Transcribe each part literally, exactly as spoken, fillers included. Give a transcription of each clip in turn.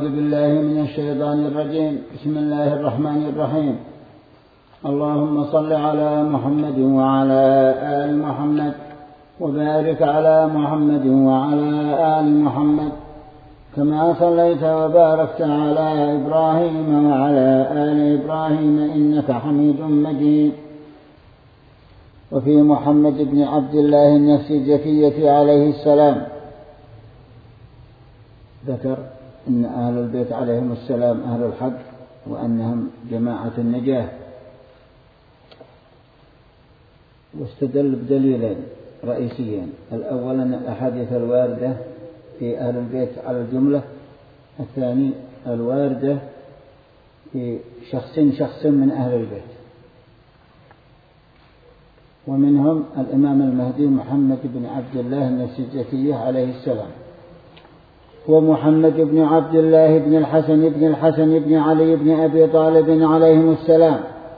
بالله من الشيطان الرجيم. بسم الله الرحمن الرحيم. اللهم صل على محمد وعلى آل محمد وبارك على محمد وعلى آل محمد كما صليت وباركت على إبراهيم وعلى آل إبراهيم إنك حميد مجيد. وفي محمد بن عبد الله النفس الزكية عليه السلام ذكر أن أهل البيت عليهم السلام أهل الحق وأنهم جماعة النجاة، واستدل بدليلين رئيسيين: الأول أن الأحاديث الواردة في أهل البيت على الجملة، الثاني الواردة في شخص شخص من أهل البيت، ومنهم الإمام المهدي محمد بن عبد الله النفس الزكية عليه السلام، ومحمد بن عبد الله بن الحسن بن الحسن بن علي بن أبي طالب عليهم السلام.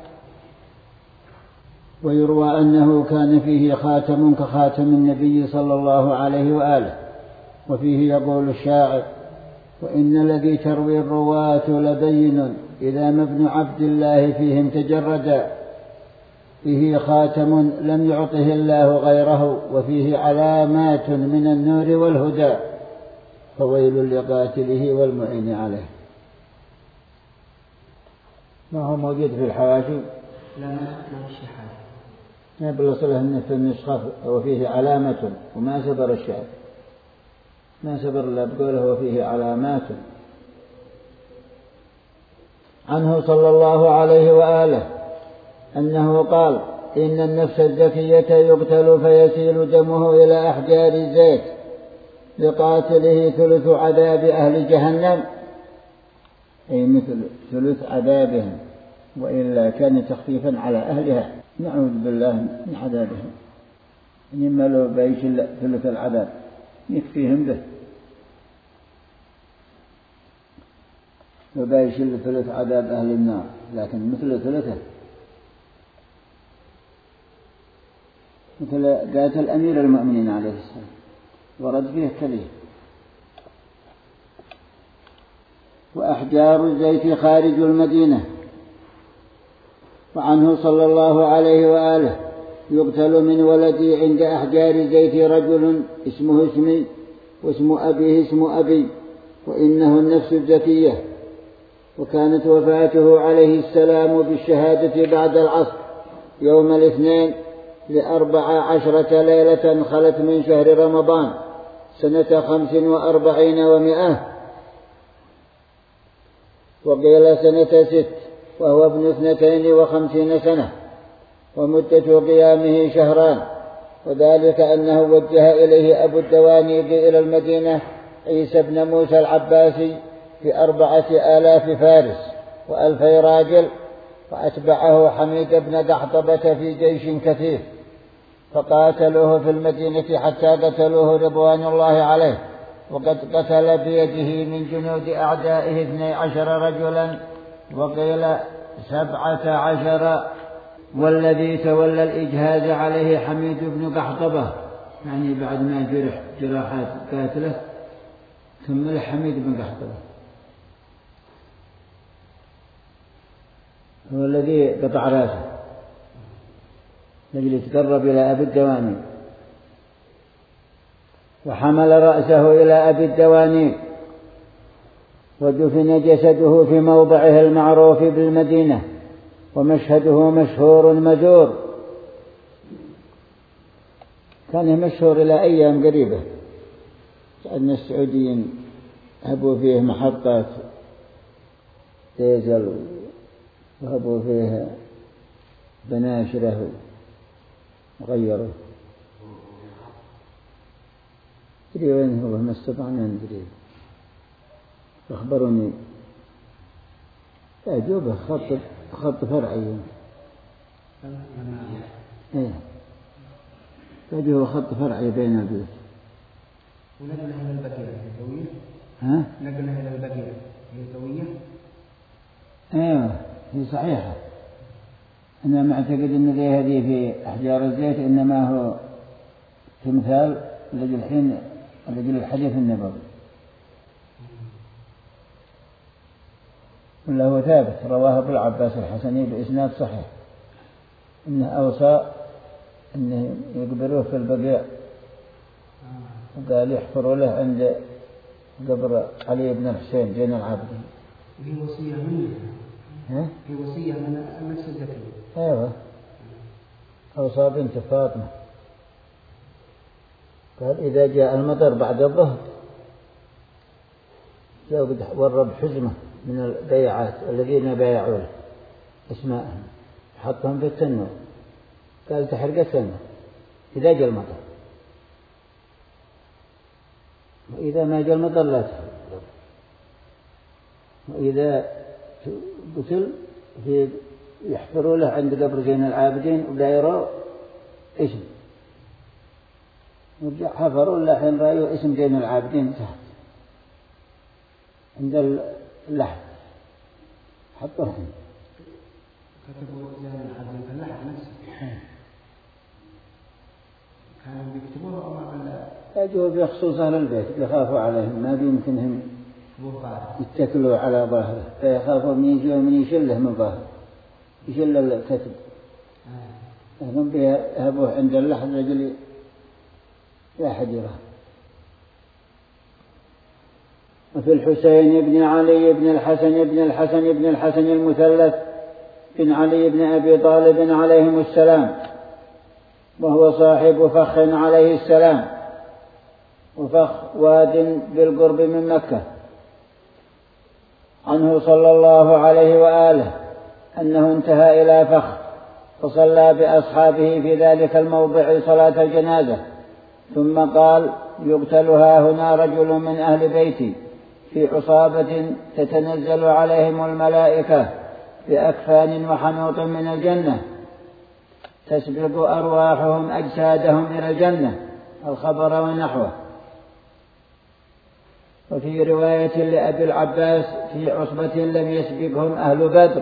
ويروى أنه كان فيه خاتم كخاتم النبي صلى الله عليه وآله. وفيه يقول الشاعر: وإن الذي تروي الرواة لبين إذا ما ابن عبد الله فيهم تجردا، فيه خاتم لم يعطه الله غيره، وفيه علامات من النور والهدى، فويل لقاتله والمعين عليه. ما هو موجود في الحواشي؟ لا ما في حاجة. يبلغ صله في النسخة وفيه علامة، وما سبر الشعر، ما سبر إلا بقوله وفيه علامات. عنه صلى الله عليه وآله أنه قال: إن النفس الزكية يقتل فيسيل دمه إلى أحجار الزيت، لقاتله ثلث عذاب أهل جهنم، أي مثل ثلث عذابهم، وإلا كان تخفيفا على أهلها، نعوذ بالله من عذابهم. إنما لو بايش ثلث العذاب يكفيهم به، لو بايش ثلث عذاب أهل النار، لكن مثل ثلثه، مثل قاتل أمير المؤمنين عليه السلام ورد فيه كذب. وأحجار الزيت خارج المدينة. وعنه صلى الله عليه وآله: يقتل من ولدي عند أحجار الزيت رجل اسمه اسمي واسم أبيه اسم أبي، وإنه النفس الزكية. وكانت وفاته عليه السلام بالشهادة بعد العصر يوم الاثنين لأربع عشرة ليلة خلت من شهر رمضان سنة خمس وأربعين ومئة، وقيل سنة ست، وهو ابن اثنتين وخمسين سنة، ومدة قيامه شهران. وذلك أنه وجه إليه أبو الدوانيق إلى المدينة عيسى بن موسى العباسي في أربعة آلاف فارس وألفي راجل، وأتبعه حميد بن قحطبة في جيش كثير، فقاتلوه في المدينة حتى قتلوه رضوان الله عليه. وقد قتل بيده من جنود أعدائه اثني عشر رجلا، وقيل سبعة عشر. والذي تولى الإجهاد عليه حميد بن قحطبة، يعني بعد ما جرح جراحات قاتله كمل حميد بن قحطبة، هو الذي قطع راسه لجل يتقرب إلى أبي الدواني، وحمل رأسه إلى أبي الدواني، ودفن جسده في موضعه المعروف بالمدينة، ومشهده مشهور مزور، كان مشهور إلى أيام قريبة، أن السعوديين هبوا فيه محطات ديزل وهبوا فيه بناشره وغيروا. تدري وين هو؟ ما استطعنا ندري، أخبروني أجوبة خط خط فرعي. إيه أجوبة خط فرعي بين البيوت. ونقلها إلى البقيع الزوية. ها؟ نقلها إلى البقيع هي الزوية. أيوة هي صحيحة. أنا معتقد أن ذي هذه في أحجار الزيت إنما هو تمثال لجل الحين لجل الحديث النبوي. وله ثابت رواه أبو العباس الحسني بإسناد صحيح إنه أوصى أنه يقبروه في البقيع، وقال يحفروا له عند قبر علي بن الحسين زين العابدين. هي وصية منه. ها؟ هي وصية من نفس الذكر. أيوة، أوصى بنت فاطمة قال إذا جاء المطر بعد الظهر جاء ورب حزمة من البيعات الذين بايعوا له اسماءهم حطهم في التنور، قال تحرق التنور إذا جاء المطر، وإذا ما جاء المطر لا تحرق، وإذا قتل في يحفروا له عند قبر زين العابدين ولا يروا اسم، ورجع حفروا له حين رأيوا اسم زين العابدين تحت عند اللحد حطوه. كتبوا زين العابدين في اللحد نفسه. كانوا بيكتبوه أو ما ولا؟ يجوا بخصوص أهل البيت يخافوا عليهم، ما بيمكنهم يتكلوا على ظاهره، فيخافوا من يجوا من يشله من ظاهره يشل الكتب. هم بيهبوه عند اللحد رجل لا حد يراه. وفي الحسين بن علي بن الحسن بن الحسن بن الحسن المثلث بن علي بن أبي طالب عليهم السلام، وهو صاحب فخ عليه السلام، وفخ واد بالقرب من مكة، عنه صلى الله عليه وآله أنه انتهى إلى فخ فصلى بأصحابه في ذلك الموضع صلاة الجنازة، ثم قال يقتلها هنا رجل من أهل بيتي في عصابة تتنزل عليهم الملائكة بأكفان وحنوط من الجنة تسبق أرواحهم أجسادهم إلى الجنة، الخبر ونحوه. وفي رواية لأبي العباس في عصبة لم يسبقهم أهل بدر.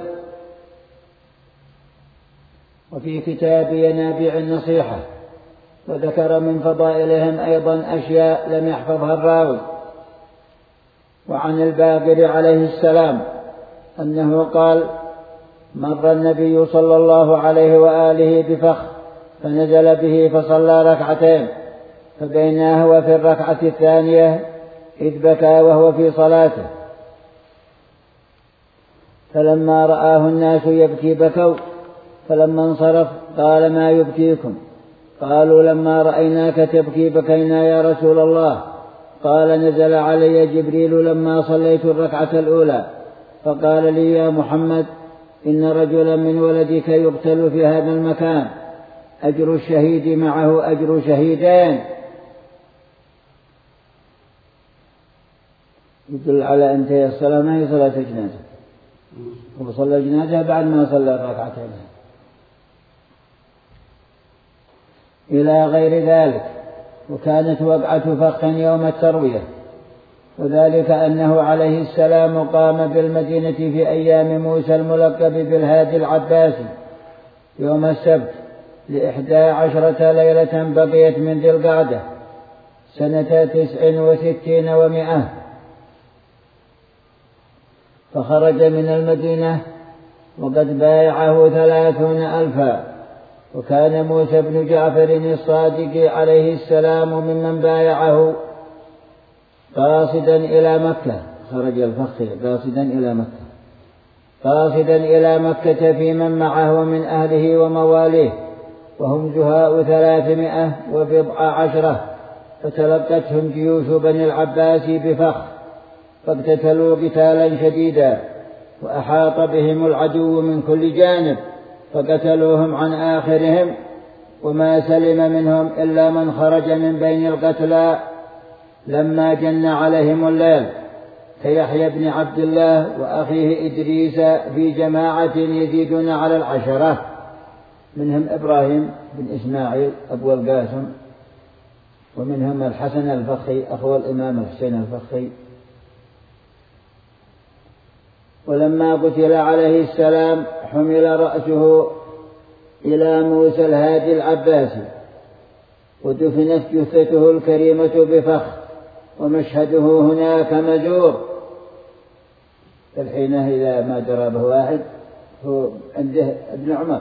وفي كتاب ينابيع النصيحة وذكر من فضائلهم أيضا أشياء لم يحفظها الراوي. وعن الباقر عليه السلام أنه قال مر النبي صلى الله عليه وآله بفخ فنزل به فصلى ركعتين، فبينما هو في الركعة الثانية إذ بكى وهو في صلاته، فلما رآه الناس يبكي بكوا، فلما انصرف قال ما يبكيكم؟ قالوا لما رأيناك تبكي بكينا يا رسول الله. قال نزل علي جبريل لما صليت الركعة الأولى فقال لي يا محمد إن رجلا من ولدك يقتل في هذا المكان، أجر الشهيد معه أجر شهيدين. يدل على أن الصلاة ما هي صلاة الجنازة، وصلى الجنازة بعد ما صلى الركعتين. إلى غير ذلك. وكانت وقعة فخ يوم التروية، وذلك أنه عليه السلام قام بالمدينة في أيام موسى الملقب بالهادي العباسي يوم السبت لإحدى عشرة ليلة بقيت من ذي القعدة سنة تسع وستين ومائة، فخرج من المدينة وقد بايعه ثلاثون ألفا. وكان موسى بن جعفر الصادق عليه السلام ممن بايعه قاصدا إلى مكة. خرج الفخ قاصدا إلى مكة قاصدا إلى مكة في من معه من أهله ومواليه، وهم جهاء ثلاثمائة وبضع عشرة، فتلقتهم جيوش بني العباس بفخ فاقتتلوا قتالا شديدا، وأحاط بهم العدو من كل جانب فقتلوهم عن آخرهم، وما سلم منهم إلا من خرج من بين القتلى لما جن عليهم الليل كيحيى بن عبد الله وأخيه إدريس في جماعة يزيدون على العشرة، منهم إبراهيم بن إسماعيل أبو القاسم، ومنهم الحسن الفخي أخو الإمام الحسين الفخي. ولما قتل عليه السلام حمل رأسه إلى موسى الهادي العباسي، ودفنت جثته الكريمة بفخ، ومشهده هناك مزور. الحين إذا ما درى به واحد هو عنده ابن عمر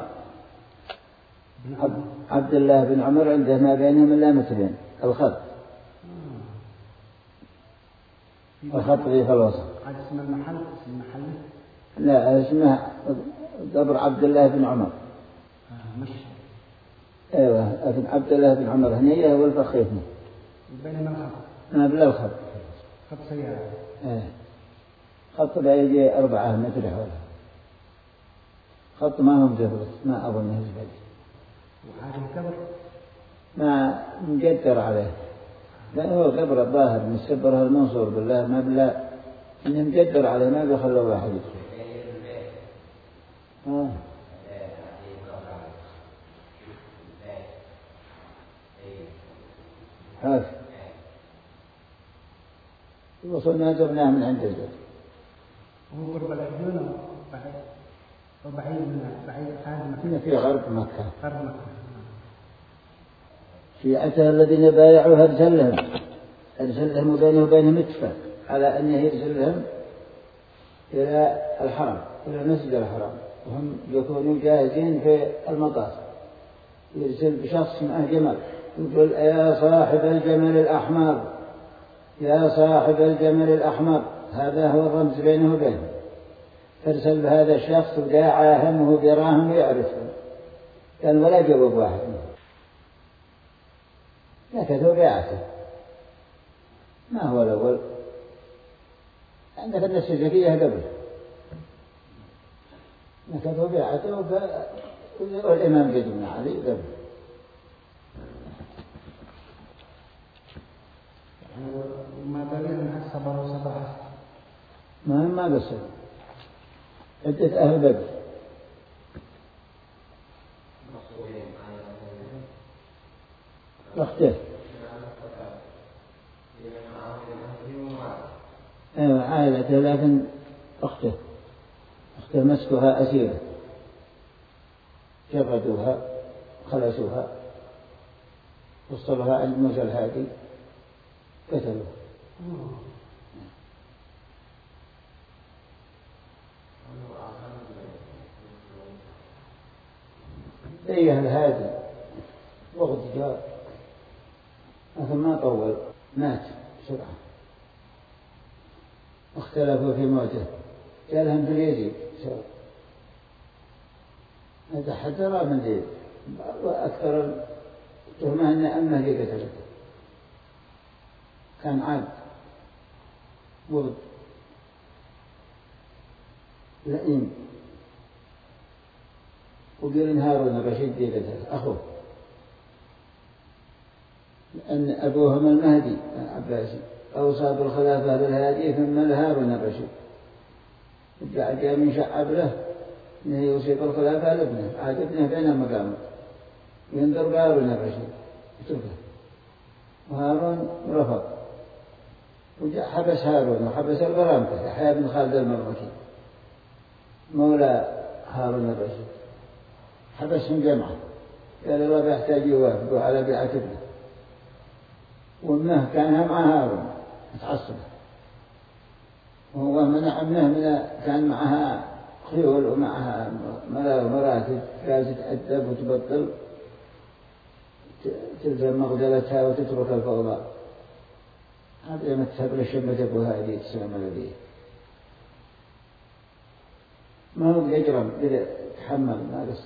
عبد الله بن عمر عنده ما بينهم إلا مترين الخط الخط في الوسط. هذا اسم المحل اسم المحل؟ لا اسمه قبر عبد الله بن عمر. آه مش ايوه لكن عبد الله بن عمر هنيه والفخيفني بينما الخط ما بلا الخط خط سيارة. ايه خط لا يجي أربعة متر حوله خط ما هو مجبر ما أظنه زبد وهذا القبر ما مجدر عليه لأنه هو قبر الظاهر مستبرها المنصور بالله ما بلا إنه مجدر عليه ما بيخلوا واحد يدخل. آه. حاف وصلنا زرناه من عند الجد. هو قرب الحدود بعيد وبعيد من بعيد خارج مكة. في غرب مكة. غرب مكة. شيعته الذين بايعوا أرسل لهم أرسل لهم وبينه وبينهم اتفاق على أن يرسل لهم إلى الحرم إلى المسجد الحرام وهم يكونوا جاهزين في المطاف. يرسل بشخص معه جمل يقول يا صاحب الجمل الأحمر يا صاحب الجمل الأحمر هذا هو الرمز بينه وبينه. فارسل بهذا الشخص وداعاهم وهو براهم ويعرفهم قال ولا جواب واحد نكثوا بيعته ما هو الأول عندك الناس الزكية قبل نكثوا بيعته والإمام زيد بن علي قبل ما دليل الصبر وصبر ما ما قصر عدة أهل بدر أخته أيوة عائلته لكن أخته أخته مسكها أسيرة جردوها خلصوها وصلوها عند موسى الهادي قتلوها. أيها الهادي وقت جاء لكن ما طول مات بسرعة اختلفوا في موته قالهم باليزيد هذا حجر من ذي وأكثر تهمة أن أمه لي قتلته كان عبد وغد لئيم وقيل هارون الرشيد ذي قتله أخوه لأن أبوهم المهدي العباسي أوصى بالخلافة للهادي ثم لهارون الرشيد جاء من شعب له أنه يوصي بالخلافة لابنه عاد ابنه بين المقامات ينظر بهارون الرشيد يتركه وهارون رفض وجاء حبس هارون وحبس البرامكة يحيى بن خالد المرمكي مولى هارون الرشيد حبسهم جمعة قال الله بيحتاج يوافقوا على بيعة ابنه وأمه كانها مع هارون متعصبة وهو منع أمه من كان معها خيول ومعها مراتب لازم تأدب وتبطل تلزم مغزلتها وتترك الفوضى. هذا ما تسبر الشمة أبوها هذه السلام الذي ما هو يجرم إذا تحمل ما قصر.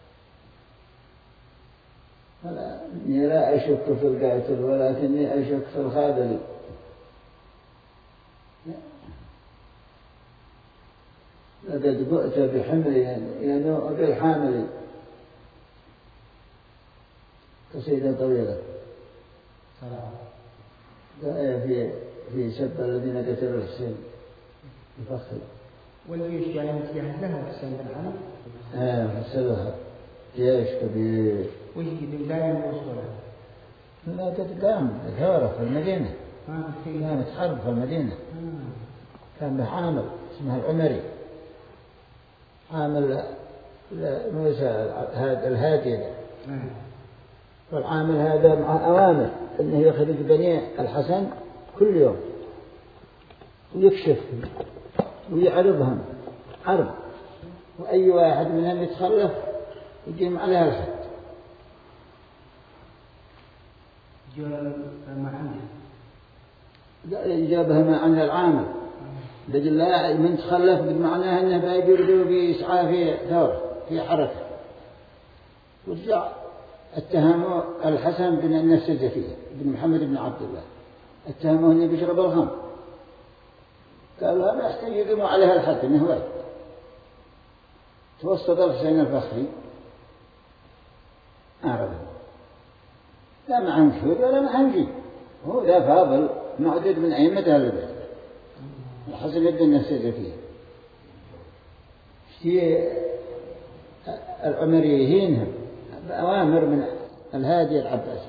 إني لا أشك في القاتل ولكني أشك في الخاذل. لقد بؤت بحمل ينوء بالحامل قصيدة طويلة في في سب الذين قتلوا الحسين يفخر والجيش يعني مسيح له حسين بن علي اه فسلها جيش كبير وش يدل دائما وصوله لا تتقام ثورة في المدينة كانت حرب في المدينة كان بحامل اسمها العمري عامل موسى الهادي والعامل هذا مع أوامر أنه يخرج بني الحسن كل يوم ويكشف ويعرضهم عرض، وأي واحد منهم يتخلف يقيم عليها الحد. جابها ما عن العامل لجل لا من تخلف بمعناه أنه بيجرده بيسعى في ثور في حركة. ورجع اتهموا الحسن بن النفس الزكية بن محمد بن عبد الله، اتهموه أنه بيشرب الخمر، قالوا هذا يحتاج يقيموا عليها الحد أنه واجب. توسط الحسين الفخري أعرضه، لا معهم شهود ولا معهم شيء، هو ذا فاضل معدود من أئمة أهل البيت الحسن بن النفس الزكية. في العمريين بأوامر من الهادي العباسي.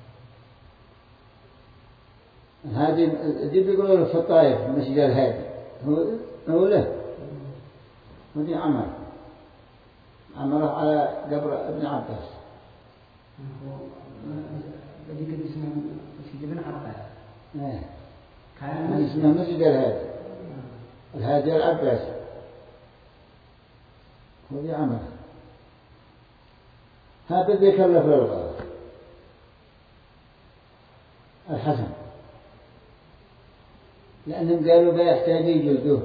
الهادي دي بيقولوا له في الطائف مسجد الهادي، هو هو له ودي عمر عمره على قبر ابن عباس. الذي كان اسمه مسجد ابن عباس. إيه. كان اسمه مسجد الهادي. الهادي العباسي. ودي عمر. هذا اللي كلف له الحسن، لأنهم قالوا بيحتاج يجلدوه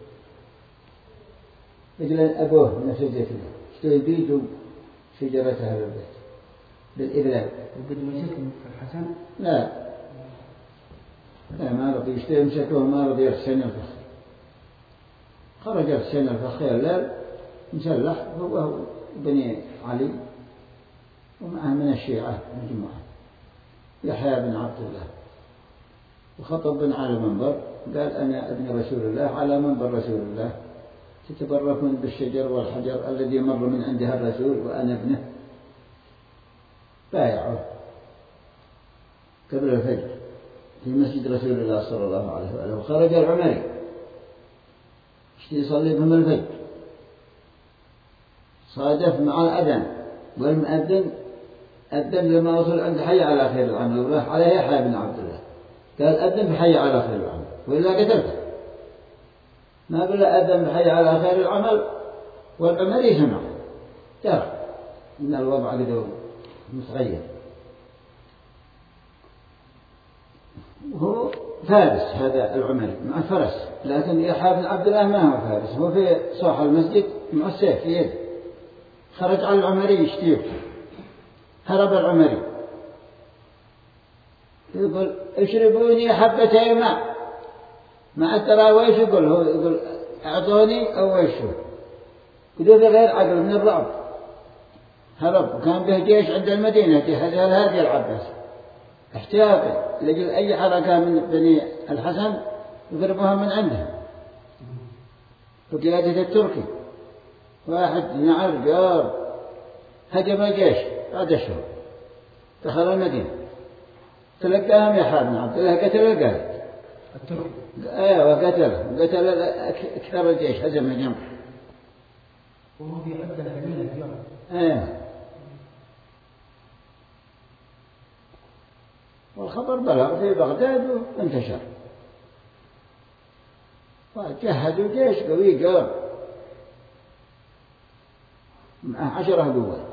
مثل أبوه نفس الزكية اشتري بيته شجرة أهل البيت بالإبلاد. وقد مسكهم الحسن؟ لا لا ما رضي يشتري مسكوه، ما رضي يحسن الفخر. خرج الحسين الفخر الليل مسلح هو بني علي ومعه من الشيعة مجموعة يحيى بن عبد الله، وخطب بن على المنبر قال أنا ابن رسول الله على منبر رسول الله، تتبركون بالشجر والحجر الذي مر من عندها الرسول وأنا ابنه. بايعوه قبل الفجر في مسجد رسول الله صلى الله عليه وآله. وخرج العمري اشتي يصلي بهم الفجر، صادف مع الأذان والمؤذن أذن لما وصل عند حي على خير العمل وراح عليه يحيى بن عبد الله قال أذن بحي على خير العمل وإلا قتلته. ما قال أذن بحي على خير العمل والعمري سمع ترى إن الوضع قد متغير. وهو فارس هذا العمري مع فرس، لكن يحيى بن عبد الله ما هو فارس، هو في صوح المسجد مع السيف في يده. خرج على العمري يشتيه، هرب العمري يقول اشربوني حبتي ماء ما ترى ويش يقول هو يقول اعطوني او ويشو كده غير عقل من الرعب. هرب وكان به جيش عند المدينة هذا الهادي العباس احتياطي لجل أي حركة من بني الحسن يضربوها من عندهم وقيادة التركي. واحد نعر جار هجم الجيش بعد الشهر دخل المدينة تلقاهم يحيى بن عبد الله قتل القائد التركي. ايوه قتله قتل اكثر الجيش هزم الجمع وهو في عدة الحميلة اليوم. ايوه والخبر بلغ في بغداد وانتشر وجهزوا جيش قوي قام مع عشرة قوات.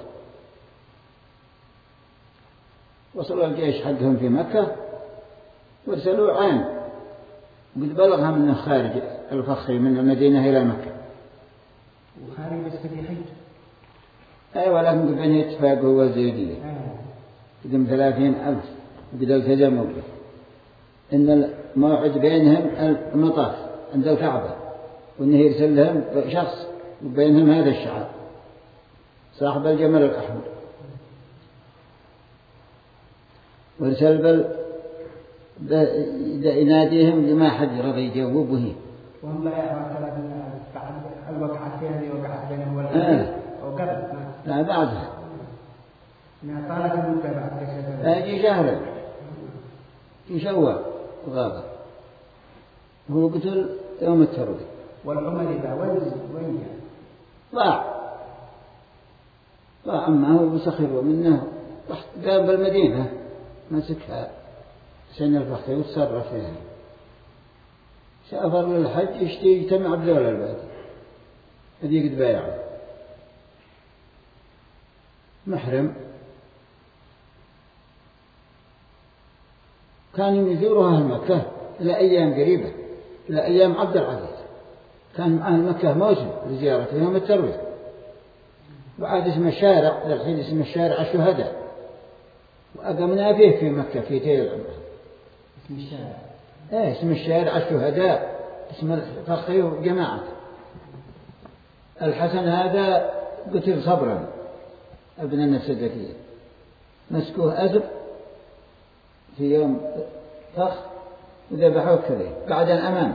وصل الجيش حقهم في مكة وارسلوا عين قد بلغها من خارج الفخري من المدينة إلى مكة. وخارج بس في حج. أيوة لكن قبل اتفاق هو الزيدية قدم ثلاثين ألف وقد التزموا به إن الموعد بينهم المطاف عند الكعبة وإنه يرسل لهم شخص وبينهم هذا الشعار صاحب الجمل الأحمر. وارسل بل يناديهم لما حد رضي يجاوبه. وهم لا يعرفون بعد الوقعتين اللي وقعت بينهم ولا وقبل لا بعدها ما طالت المدة بعد كذا أجي شهر في شوال وغابة هو قتل يوم التروي. والعمر إذا وين وين ضاع ضاع أمه وسخروا منه قام بالمدينة مسكها سن الفخر وتصرف فيها سافر للحج يشتي يجتمع بذول البلد هذي قد بايعه محرم، كانوا يزوروا أهل مكة إلى أيام قريبة، إلى أيام عبد العزيز كان أهل مكة موسم لزيارة يوم التروية، وعاد اسم الشارع للحين اسم الشارع الشهداء، وأقمنا فيه في مكة في تيل العمرة. اسم الشارع إيه اسم الشارع الشهداء، اسم الفخي وجماعة. الحسن هذا قتل صبرا ابن النفس الزكية، مسكوه أسر في يوم فخ وذبحوه كذا بعد الأمام،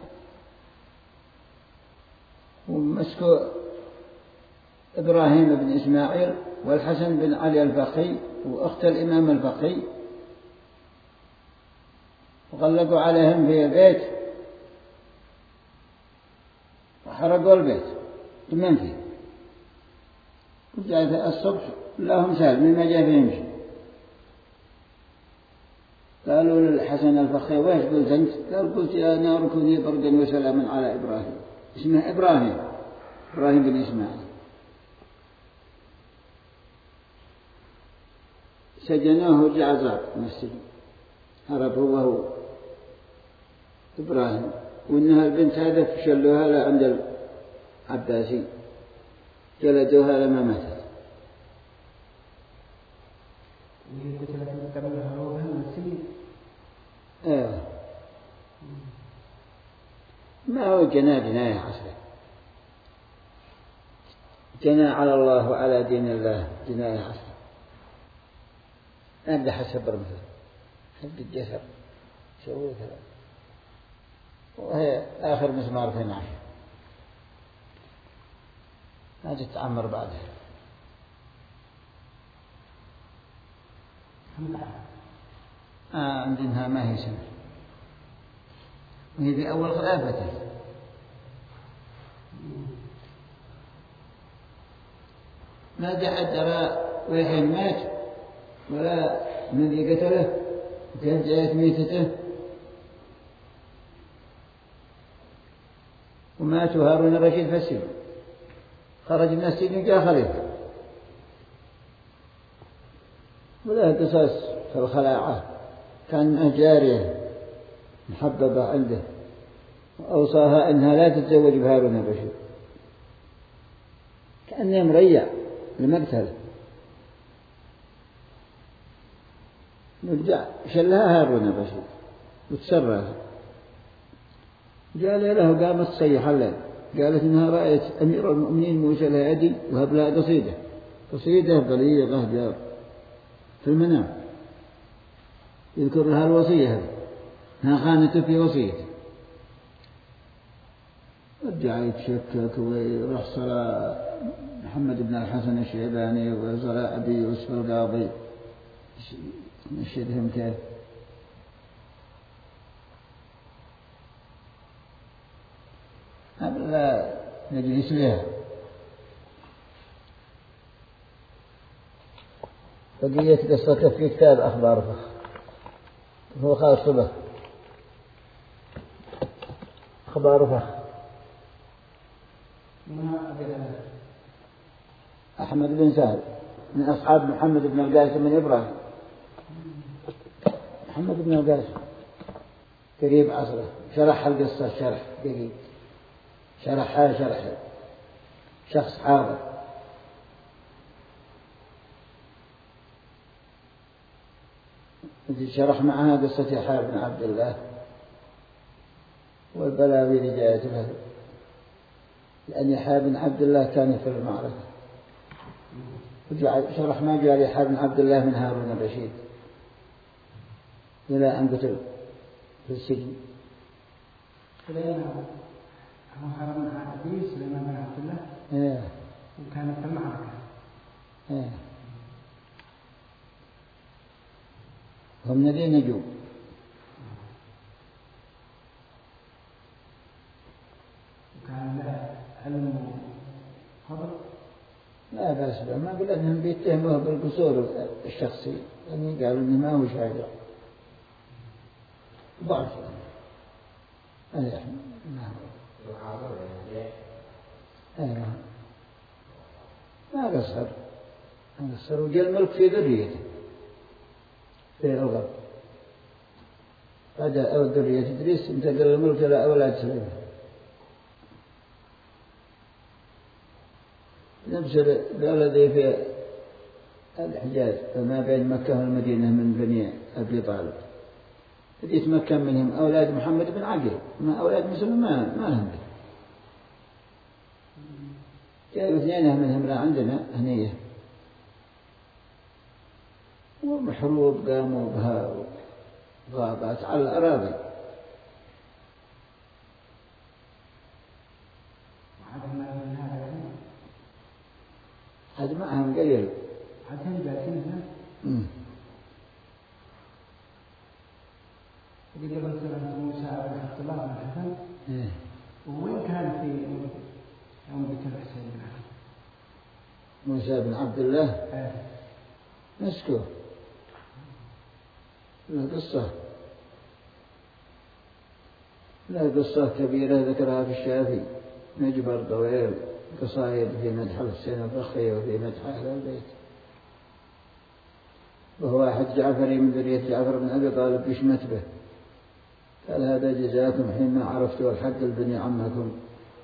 ومسكوا إبراهيم بن إسماعيل والحسن بن علي الفقي وأخت الإمام الفقي، وغلقوا عليهم في البيت وحرقوا البيت من فيه. وجاء الصبح اللهم سهل مما جاء فيه يمشي، قالوا للحسن الفقي ويش قلت أنت؟ قال قلت يا نار كوني بردا وسلاما على إبراهيم، اسمه إبراهيم إبراهيم بن إسماعيل. سجنوه وجعزار من السجن، هرب هو وهو إبراهيم، وإنها البنت هذا فشلوها لا عند العباسي جلدوها لما ماتت. وهي قتلت قبل هروبها من السجن. ايوه ما هو جنى جناية حسنة، جنى على الله وعلى دين الله جناية حسنة، أبدا حسب رمزه حب الجسر سوي كذا، وهي آخر مسمار في نعش ما تتعمر بعدها. آه عندنا ما هي سنة، وهي في أول خلافته، ما جاء درى وين مات ولا من قتله، وكان جاءت ميتته، وماتوا هارون الرشيد في السجن، خرج من السجن جاء خليفة، ولا قصص في الخلاعة، كان جارية محببة عنده وأوصاها أنها لا تتزوج بهارون الرشيد، كأنه مريع لمقتله، نرجع شلها هارون الرشيد وتسرها، قال له قامت تصيح الليل، قالت إنها رأيت أمير المؤمنين موسى الهادي وهب لها قصيدة قصيدة بليغة جاء في المنام يذكر لها الوصية، انها خانته في وصيته، رجع يتشكك ويروح صلاة محمد بن الحسن الشيباني وصلاة أبي يوسف القاضي نشدهم كيف. لا نجلس لها بقية قصته في كتاب أخبار فخ هو خالص صبح أخبار فخ أحمد بن سهل من أصحاب محمد بن القاسم من إبراهيم، محمد بن القاسم قريب عصره، شرح القصة شرح قريب، شرحها شرح شخص حاضر. شرح معها قصة يحيى بن عبد الله والبلاوي اللي جاءت له، لأن يحيى بن عبد الله كان في المعركة، شرح ما جاء يحيى بن عبد الله من هارون الرشيد إلى أن قتل في السجن. سليمان هو هارون الرشيد سليمان بن عبد الله إيه وكان في المعركة. إيه هم الذين نجوا. وكان له علم خبر؟ لا بأس به، ما قلت أنهم بيتهموه بالقصور الشخصي، يعني قالوا إنه ما هو شاعر ضعف. أيوة. نعم. أيوة. ما قصر ما قصر وجاء الملك في ذريته في الغرب بعد أو ذرية إدريس انتقل الملك إلى أولاد سليمان. نفس الذي في الحجاز ما بين مكة والمدينة من بني أبي طالب يتمكن منهم أولاد محمد بن عقيل ما أولاد مسلم ما ما لهم به. جاءوا اثنين منهم لا عندنا هنية ومحروب قاموا بها غابات على الأراضي. هذا معهم قليل. عدهم جالسين هنا. وقد مثلا موسى بن عبد الله بن الحسن. وين كان في يوم قتل حسين بن علي؟ موسى بن عبد الله. إيه. مسكوه. لا قصة لا قصة كبيرة ذكرها في الشافعي مجبر طويل قصائد في مدح الحسين الرخي وفي مدح أهل البيت. وهو أحد جعفري من ذرية جعفر بن أبي طالب بشمت به قال هذا جزاكم حينما عرفتوا الحق البني عمكم.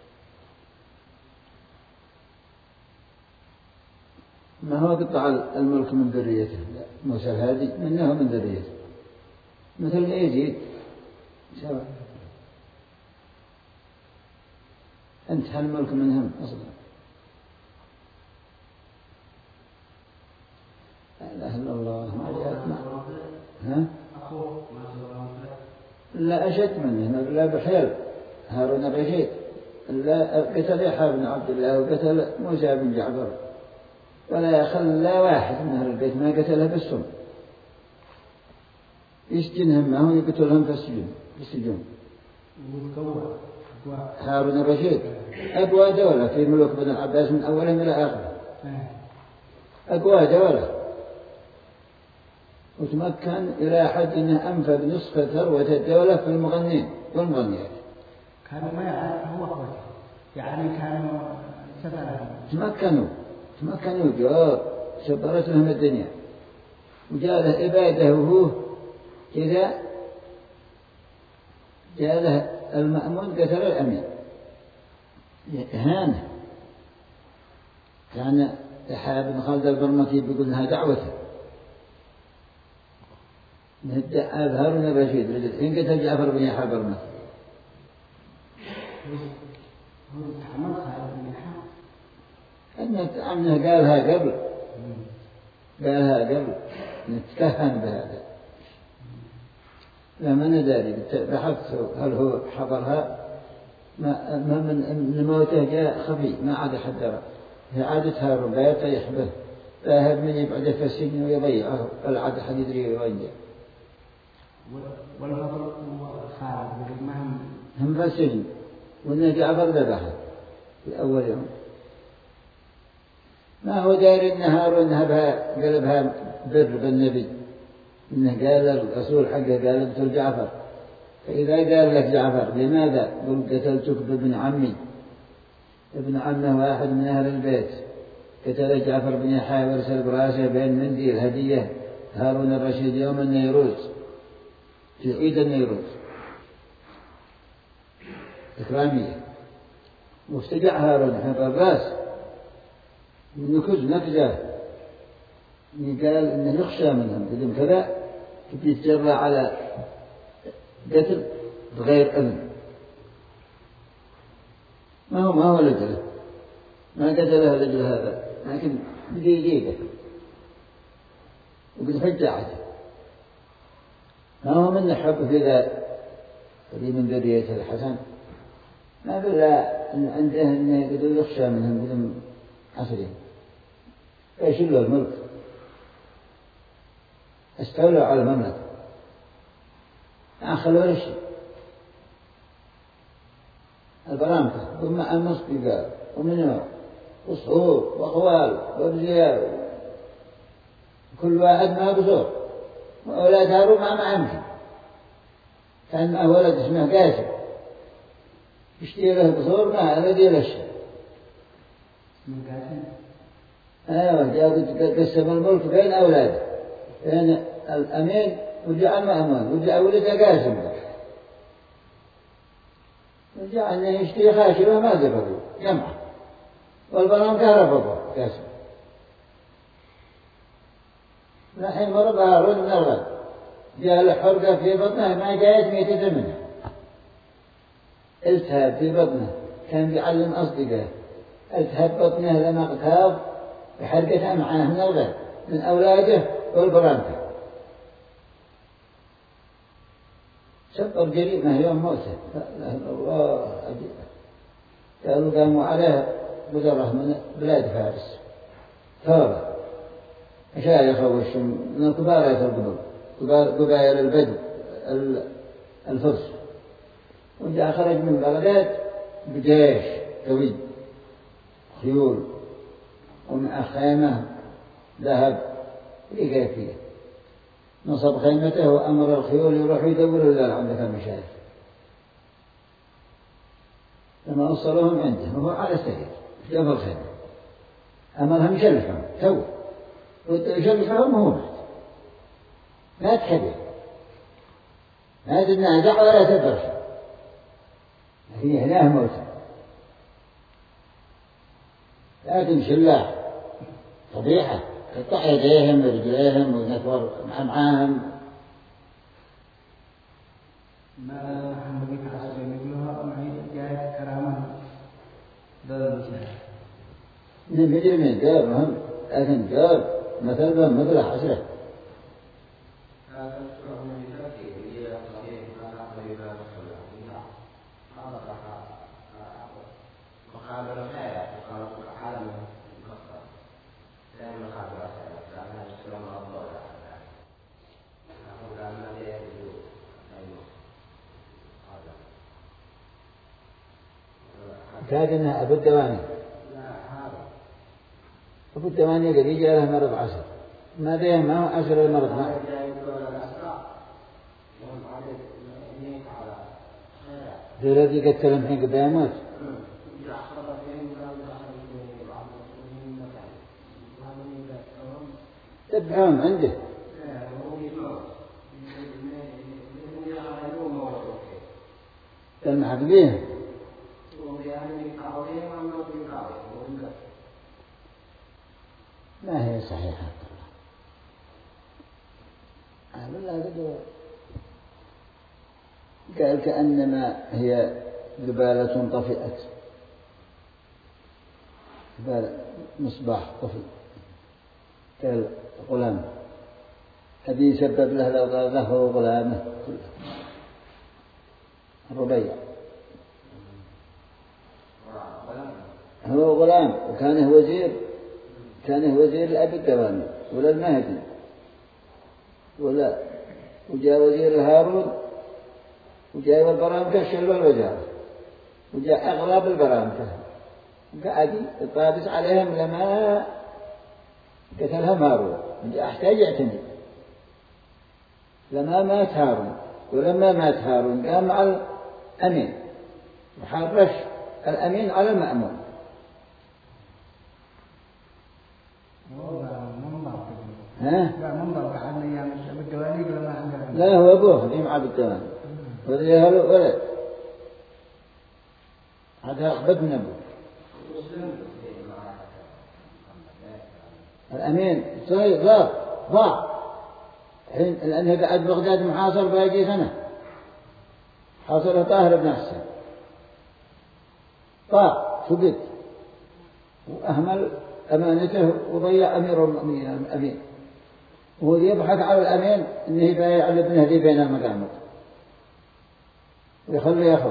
ما هو قطع الملك من ذريته موسى الهادي منه من ذريته مثل يزيد سواء أنت الملك منهم أصلا. لا إله إلا الله ما جاءتنا. ها؟ لا أشد منه لا بحيل هارون الرشيد لا قتل يحيى بن عبد الله وقتل موسى بن جعفر ولا يخلى واحد من أهل البيت ما قتله بالسم يسجنهم معه يقتلهم في السجن في السجون. هارون الرشيد أقوى دولة في ملوك بن العباس من أولهم إلى آخره أقوى دولة وتمكن إلى حد أنه أنفذ نصف ثروة الدولة في المغنين والمغنيات. كانوا ما يعرف هو أخوته يعني كانوا سفرهم تمكنوا تمكنوا جاء سبرت لهم الدنيا وجاء له إبادة وهو كذا جاء له المأمون قتل الأمير إهانة. كان يحيى بن خالد البرمكي بيقول لها دعوته نهدأ هارون الرشيد رجل حين قتل جعفر بن يحيى البرمكي. أنه أنه قالها قبل قالها قبل نتكهن بهذا لا ما ندري بحثت هل هو حضرها ما من موته جاء خفي ما عاد أحد درى. هي عادة هارون لا يطيح به ذاهب من يبعده في السجن ويضيعه ولا عاد أحد يدري وين جاء. والفضل خالد معهم هم في السجن وإن جعفر ذبحه في أول يوم ما هو داري أن هارون هبها قلبها بر بالنبي إنه قال الرسول حقه قال اقتل جعفر. فإذا قال لك جعفر لماذا قل قتلتك بابن عمي ابن عمه واحد من أهل البيت قتل جعفر بن يحيى وارسل براسه بين منديل هدية هارون الرشيد يوم النيروز في عيد النيروز إكرامية وافتجع هارون حق الراس من نكز نكزة قال إنه يخشى منهم بدون كذا تبي تجرى على قتل بغير أذن. ما هو ما هو لجله ما قتله لجل هذا لكن بدقيقة وقد فجعته. ما هو من حب في ذا اللي من ذرية الحسن ما بلا إن عنده إنه يقدر يخشى منهم بدون عصرهم فيشلوا الملك استولوا على المملكة ما خلوا ولا شيء. البرامكة ومع المصبقة ومنه وصهور وأخوال وابزياء كل واحد ما بصور وأولاد هارون ما معهم كان معه ولد اسمه قاسم يشتري له قصور ما الذي للشيء من قاسم. أيوة جاء قسم الملك بين أولاده بين الأمين وجاء المأمون وجاء ولده قاسم وجاء أنه يشتري خاشبة ما زبطوا جمعة والبنان كهربوا قاسم. الحين مرض هارون من الغد جاء له حرقة في بطنه ما جاءت ميتة منه التهاب في بطنه كان بيعلم أصدقائه التهاب بطنه لما اغتاب بحرقة معاه من الغد من أولاده والبرامكة سبب جريمة يوم موته لا الله عجيب. قالوا قاموا عليه بذرة من بلاد فارس ثورة مشايخ وشم من الكبار يترقبوا قبائل البدو الفرس وجاء خرج من بغداد بجيش قوي خيول ومع خيمة ذهب لقى فيه نصب خيمته وأمر الخيول يروحوا يدوروا الليل عندك المشايخ لما وصلوهم عنده وهو على سرير جنب الخيمة أمرهم يشلحهم تو ويشلحهم وهو مات ما تحدث ما تدنا دع ولا تدرش هي هناه موتى لكن شلاح فضيحة قطع يديهم ورجليهم ونكور معاهم ما محمد بن حسن يقولها معي جاءت كرامة دار المشاهد من بدر من دار مهم لكن دار مثلا مثل حسره كاد إنها أبو الدواني أبو الدواني الذي جاء له مرض عسر ما بيه ما هو عسر المرض ما ذو الذي قتلهم حين قبل يموت تبعهم عنده تلمحق بيهم ما هي صحيحة قال كأنما هي زبالة طفئت زبالة مصباح طفئ قال غلام هذه يسبب له لو ظهر غلامه كله الربيع هو غلام وكان وزير كان وزير لأبي الدواني ولا المهدي ولا وجاء وزير هارون وجاء البرامكة الشلوى الوزارة وجاء أغلب البرامكة قاعد يطابس عليهم لما قتلهم هارون وجاء احتاج يعتني لما مات هارون ولما مات هارون قام على الأمين وحرش الأمين على المأمون ها؟ لا هو أبوه يمع عبد الدواني وذي هلو ولد هذا أخبث من أبوه الأمين صحيح ضاع ضاع حين لأنه قاعد بغداد محاصر باقي سنة حاصره طاهر بن حسن ضاع فقد وأهمل أمانته وضيع أمير المؤمنين الأمين وهو يضحك على الأمين إنه بايع لابنه ذي بين المقامات ويخليه ياخذ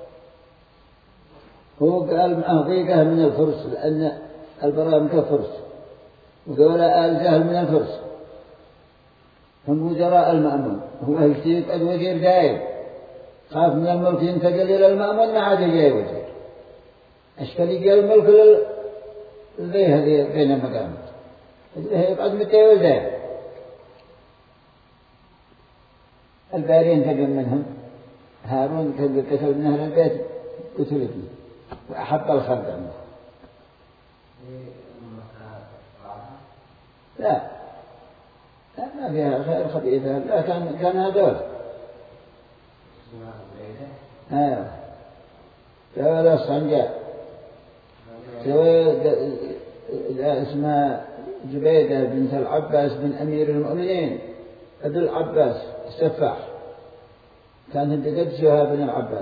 هو قال معه ضيقة من الفرس لأن البرامكة فرس وذولا آل جهل من الفرس هم وزراء المأمون هو يشتري قد وزير دايم خاف من الملك ينتقل إلى المأمون ما عاد جاي وزير أشكال يجي الملك للذي هذه بين المقامات يبعد متى وزير البارين تقل منهم هارون كان قتل من أهل البيت قتل ابنه وأحب الخلق عنه. لا لا ما فيها خير خبيثة، لا كان كان هذول ها سوى الصنجاء سوى اسمها زبيدة بنت العباس بن أمير المؤمنين أبي العباس السفاح، كانت تقدسها بن العباس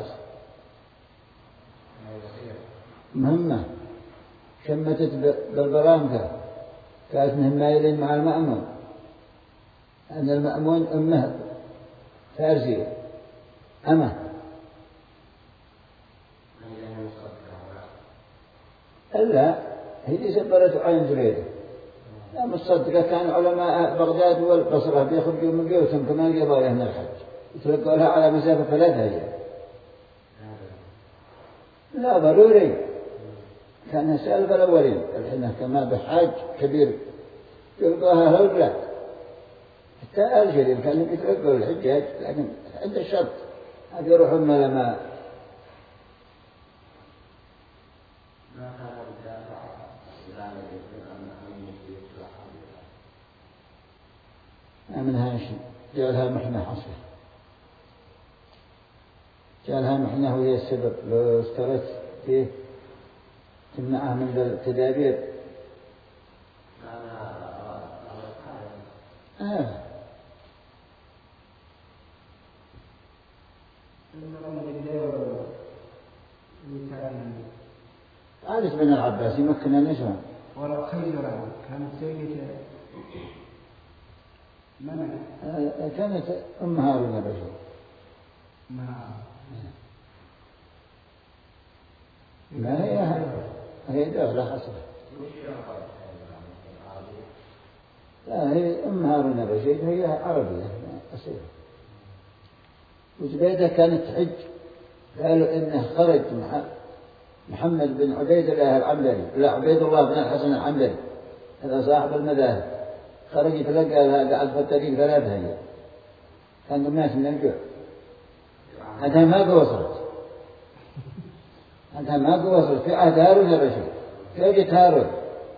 مهمة شمتت بالبرامكة، كانت مهمة مع المأمون، أن المأمون أمه فارسية أمه إلا هي سبرت عين زبيدة. لا مصدقة، كان علماء بغداد والبصرة بيخرجوا من بيوتهم كمان قضايا من الحج يتلقوا لها على مسافة ثلاثة أيام. لا ضروري، كان سالفة الأولين الحين كما بحاج كبير يلقاها أهل البلاد، حتى الجليل كانوا يتلقوا الحجاج، لكن عند الشرط هذا يروحون ما لما منها شيء جعلها محنة حصل، جعلها محنة وهي السبب، لو استرت فيه تمنعه من التدابير. آه. عارف بن العباس يمكن أن يسمع ولو خير كانت زوجة منع كانت أم هارون الرجل ما ما هي هي دولة حصلت، لا هي أم هارون الرشيد هي عربية أصيلة. وزبيدة كانت حج، قالوا إنه خرج محمد بن عبيد الله العنبري، لا عبيد الله بن الحسن العنبري هذا صاحب المذاهب، خرج يتلقى لها قعد في الطريق ثلاثة أيام، كان الناس من الجوع، هذا ما وصلت هذا ما وصلت في عهد هارون الرشيد، في وجه هارون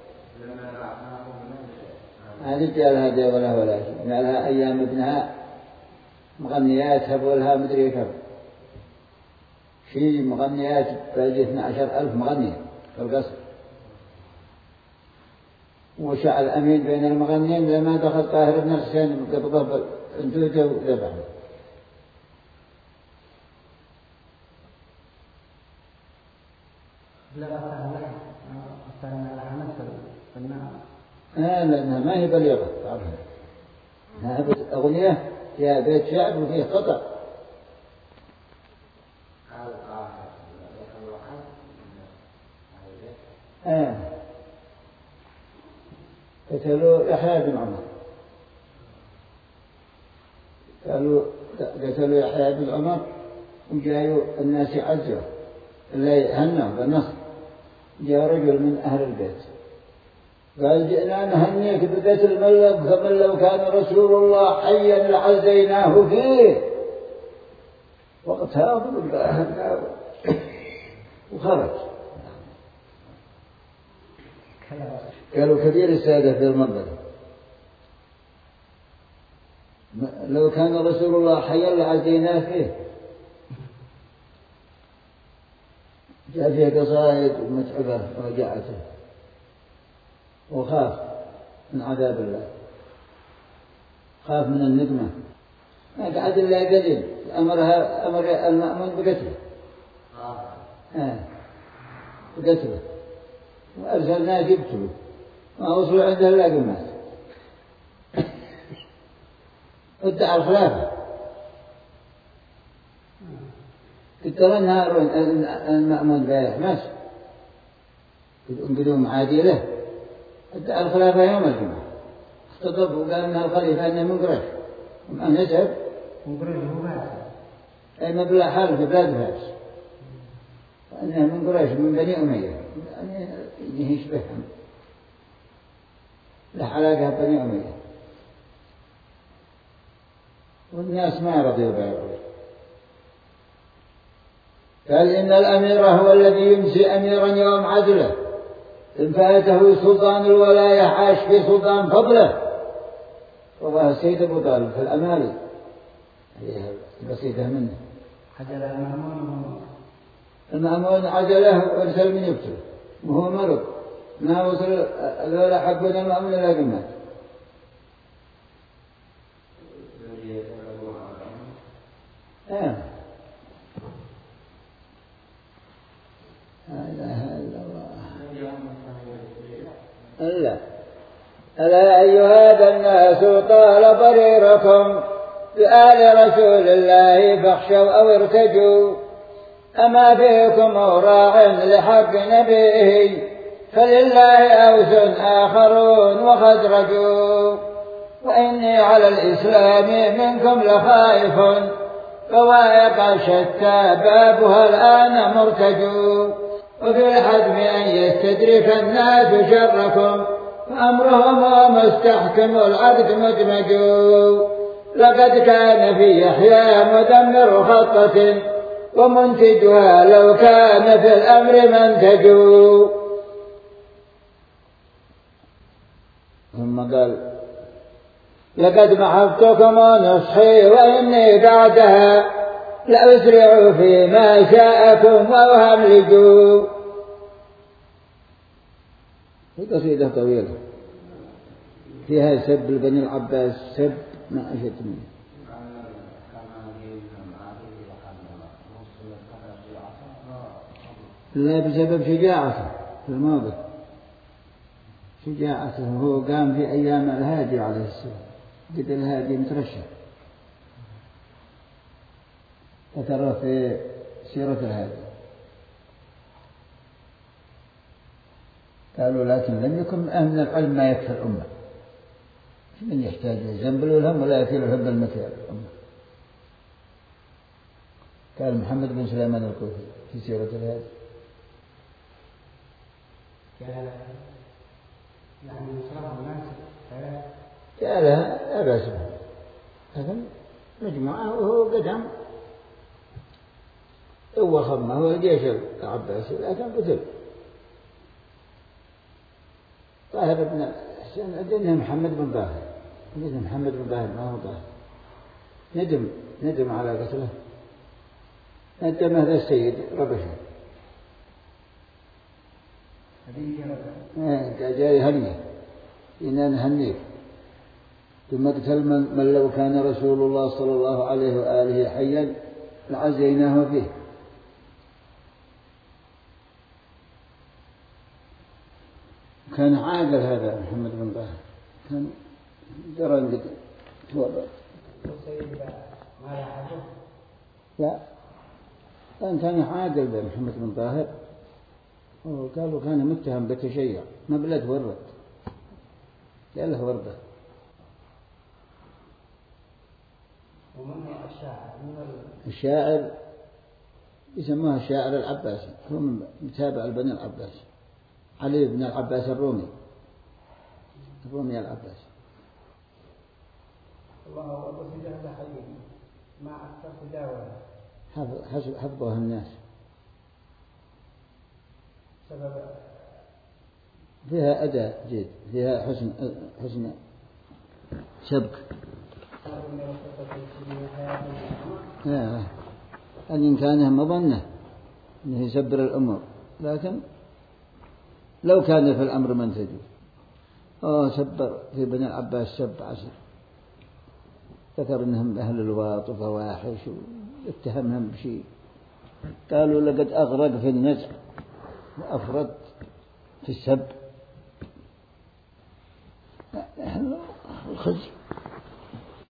هذه جاء لها دي ولا ولا شيء، جاء لها أيام ابنها مغنيات هبوا لها مدري كم شيء مغنيات باجي اثني عشر ألف مغنية في القصر، وشعل أمين بين المغنيين لما دخل طاهر بن الحسين قبضه بانتوته وذبحه. لا لا لأنها ما هي بليغة تعرفها، إنها أغنية فيها بيت شعب وفيه قطع. آه. قتلوا يحيى بن عمر، قالوا قتلوا يحيى بن عمر وجاءوا الناس يعزوا اللي هنوا بالنصر، جاء رجل من أهل البيت قال جئنا نهنيك بقتل ملك، فمن لو كان رسول الله حيا لعزيناه فيه. وقتها ضرب وخرج. قالوا كبير السادة في المنبر لو كان رسول الله حيا لعزيناه فيه. جاء فيه قصائد ومتعبة ورجعته وخاف من عذاب الله، خاف من النقمة، ما قعد إلا قليل أمرها أمر المأمون بقتله آه. بقتله وأرسل ناس يقتلوا، ما وصلوا عنده إلا قمات ادعى الخلافة. قلت له هارون المأمون بايع ماشي قدوم عادي له، ادعى الخلافة يوم الجمعة، اختطف وقال انه الخليفة انه من قريش ومع نسب من قريش هو فارس، اي مبلغ حال في بلاد فارس، وانه من قريش من بني أمية، يعني يشبههم له علاقة بني أمية، والناس ما رضيوا بيعوا. قال إن الأمير هو الذي يمسي أميرا يوم عدله، إن فاته سلطان الولاية عاش في سلطان فضله. رواه السيد أبو طالب في الأمالي، هي بسيطة منه. عجله المأمون المأمون عجله وارسل من يقتله وهو مرض، ما وصل الولا حقنا المأمون إلى قمات. آه. لا إله إلا الله. ألا ألا أيها الناس طال ضريركم بآل رسول الله فاخشوا أو ارتجوا، أما فيكم راع لحق نبيه فلله أوس آخرون وخزرجوا، وإني على الإسلام منكم لخائف فوائق شتى بابها الآن مرتجو، وفي الحتم أن يستدرك الناس شركم فأمرهم مستحكم العقد مدمج. لقد كان في يحيى مدمر خطة ومنتجها لو كان في الأمر منتج. ثم قال لقد محبتكم نصحي وإني بعدها لأسرع فيما شاءكم وأهملجوا. في قصيدة طويلة فيها سب لبني العباس، سب ما أشد منه. لا بسبب شجاعته في الماضي، شجاعته هو قام في أيام الهادي عليه السلام، قد الهادي مترشح، فترى في سيرة الهادي. قالوا لكن لم يكن من العلم ما يكفي الأمة، من يحتاج يزنبل الهم ولا يكفي الهم المكيال الأمة. قال محمد بن سليمان الكوفي في سيرة الهادي قال لا بأس به، لكن مجموعة وهو قدم هو خمه هو الجيش العباسي، لكن قتل. طاهر بن حسين أدنه محمد بن طاهر، أدنه محمد بن طاهر ما هو طاهر، ندم ندم على قتله، ندم هذا السيد ربشه جاي هنيه إننا نهنيه بمقتل من, من لو كان رسول الله صلى الله عليه وآله حيا لعزيناه فيه. كان عاقل هذا محمد بن طاهر، كان جرى قد تورط. لا كان كان عاقل محمد بن طاهر، وقالوا كان متهم بتشيع، ما بلد ورد قال له ورده. ومن الشاعر الشاعر يسموه الشاعر العباسي، هو متابع البني العباسي، علي بن العباس الرومي، الرومي العباسي. الله أبو سيدنا حي ما أكثر تداوله حفظ حفظها الناس. سبب فيها أداء جيد، فيها حسن حسن سبك. لا أن كان مظنة أنه يسبر الأمور، لكن لو كان في الأمر منتج. أوه سبر في بني العباس سب عسر، ذكر أنهم أهل الواط وفواحش واتهمهم بشيء. قالوا لقد أغرق في النزع وأفرد في السب.